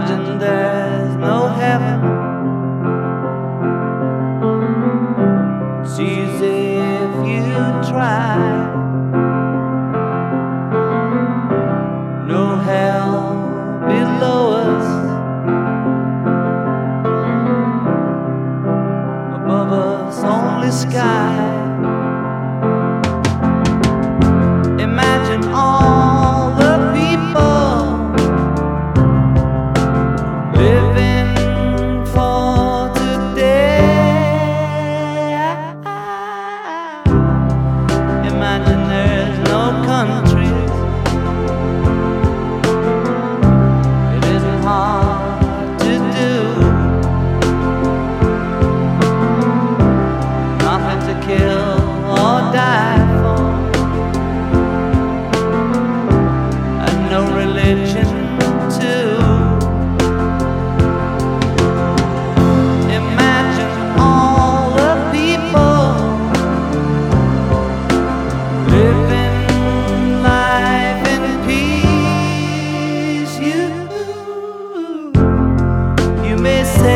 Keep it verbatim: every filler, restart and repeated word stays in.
Imagine there's no heaven. It's easy if you try. No hell below us, above us only sky. Imagine all the people living for today. Imagine there's no countries. It isn't hard to do. Nothing to kill or die for, and no religion too. Imagine all the people living life in peace. You, you may say